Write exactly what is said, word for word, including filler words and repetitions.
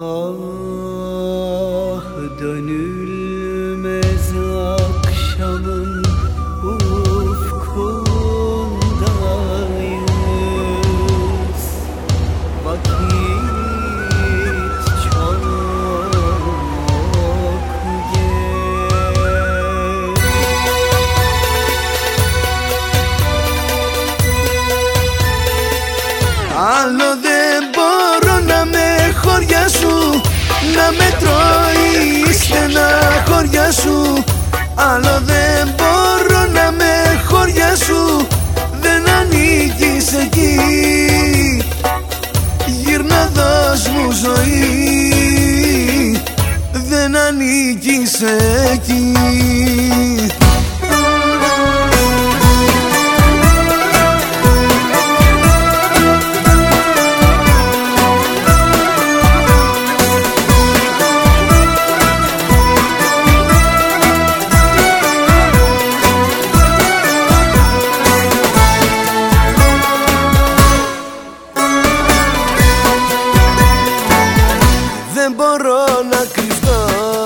Ah, dönülmez akşamın ufkundayız. Vakit çok geç. Άλλο δεν μπορώ να με χωριά σου, να με τρώει η στεναχωριά σου. Άλλο δεν μπορώ να με χωριά σου, δεν ανήκεις εκεί. Γύρνα, δώσ' μου ζωή, δεν ανήκεις εκεί. Δεν μπορώ να κρυφτώ,